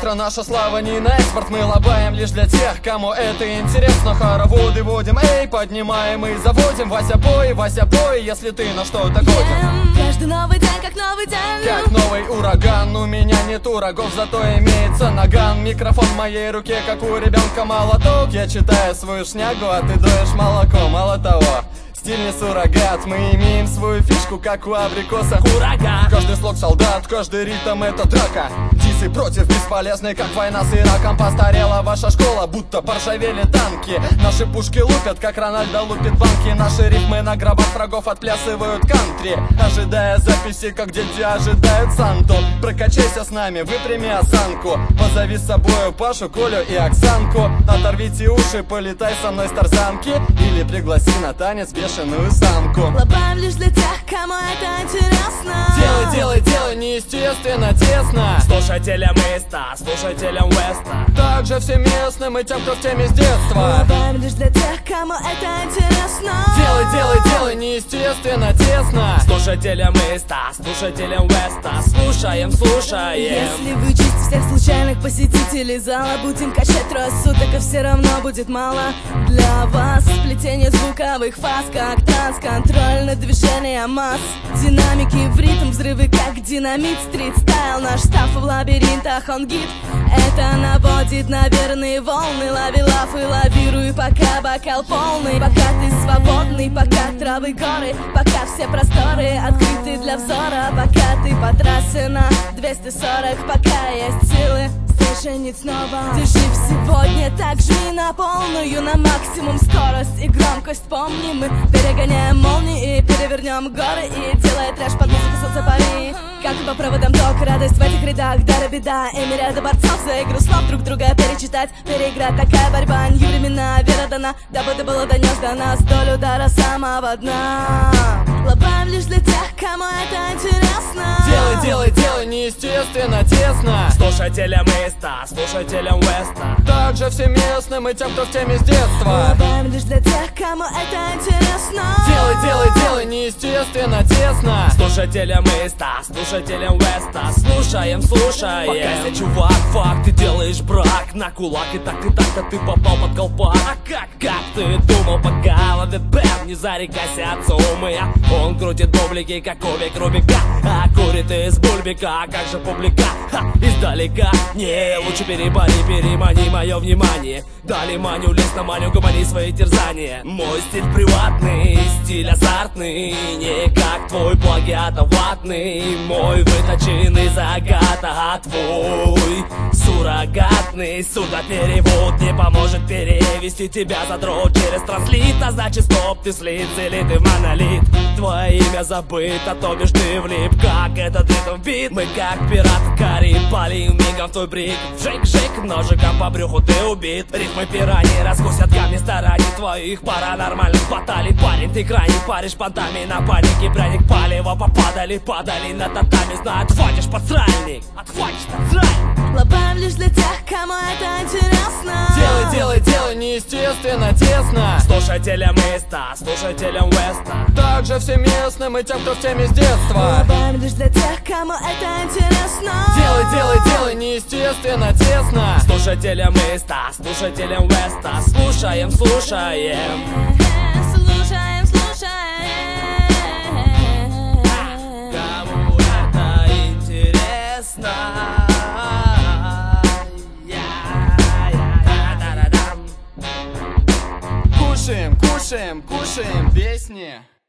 Ахра, наша слава не на экспорт. Мы лобаем лишь для тех, кому это интересно. Хороводы водим, эй, поднимаем и заводим. Вася пой, если ты на что-то годен. Каждый новый день, как новый день. Как новый ураган, у меня нету рогов, зато имеется наган. Микрофон в моей руке, как у ребенка молоток. Я читаю свою шнягу, а ты доешь молоко. Мало того, стиль не суррогат. Мы имеем свою фишку, как у абрикоса. Ураган. Каждый слог солдат, каждый ритм это драка. Дисы против бесполезны, как война с Ираком. Постарела ваша школа, будто поржавели танки. Наши пушки лупят, как Рональдо лупит банки. Наши рифмы на гробах врагов отплясывают кантри, ожидая записи, как дети ожидают Санту. Прокачайся с нами, выпрями осанку. Позови с собою Пашу, Колю и Оксанку. Оторвите уши, полетай со мной с тарзанки. Или пригласи на танец бешеную самку. Лобаем лишь для тех, кому это интересно. Делай, неестественно, тесно. Слушателям Иста, слушателям Веста. Также всем местным и тем, кто в теме с детства. Лобаем лишь для тех, кому это интересно. Делай, неестественно, тесно. Слушателям Иста, слушателям Веста. Слушаем. Если вычесть всех случайных посетителей зала, будем качать трое суток, и все равно будет мало для вас. Сплетение звуковых фаз, как транс, контроль над движением масс. Динамики в ритм, взрывы как динамит. Стрит-стайл, наш став в лабиринтах, он гид. Это наводит на верные волны. Лови лав и лавируй, пока бокал полный. Пока ты свободный, пока травы горы, пока все просторы открыты для взора. Пока ты по трассе на 240, пока есть силы женить снова. Ты жив сегодня, так жми на полную, на максимум скорость и громкость. Помни, мы перегоняем молнии и перевернем горы. И делая трэш под музыку солнца пари. Как по проводам ток, радость в этих рядах, дара беда. И мириады борцов за игру слов друг друга перечитать, переиграть. Такая борьба, не времена, вера дана, дабы ты было донес до нас долю дара самого дна. Лобаем лишь для тех, кому это интересно. Делай, неестественно, тесно. Слушателям Иста, слушателям Веста. Также всем местным и тем, кто в теме с детства. Лобаем лишь для тех, кому это интересно. Делай, неестественно, тесно. Слушателям Иста, слушателям Веста. Слушаем. Покайся, чувак, факт, ты делаешь брак на кулак. И так-то ты попал под колпак. А как ты думал, пока ловит бэм? Не зарекайся от суммы. Он крутит бублики, как кубик Рубика. А курит из бульбика, а как же публика? Издалека, не, лучше перемани мое внимание. Дали маню, лезь на маню, гомони свои терзания. Мой стиль приватный, стиль азартный, не как твой плагиат, а ватный. Мой выточен из агата, а твой суррогатный. Сурдоперевод не поможет перевести тебя за дрот через транслит. А значит стоп, ты слит или ты монолит. Твое имя забыто, то бишь ты влип, как этот ритм бит. Мы как пират Кариб, палим мигом в твой брик. Жик, ножиком по брюху ты убит. Рифмы пираньи раскусят камни стараний твоих паранормальных баталий. Парень, ты крайне паришь понтами на панике. Пряник палево попадали на татами. Знаю, отхватишь подсральник. Лобаем лишь для тех, кому это интересно. Делай, неестественно, тесно. Слушателям Иста, слушателям Веста. Также всем местным и тем, кто в теме с детства. Лобаем лишь для тех, кому это интересно. Делай, неестественно, тесно. Слушателям Иста, слушателям Веста. Слушаем. Слушаем. Кому это интересно? Кушаем песни.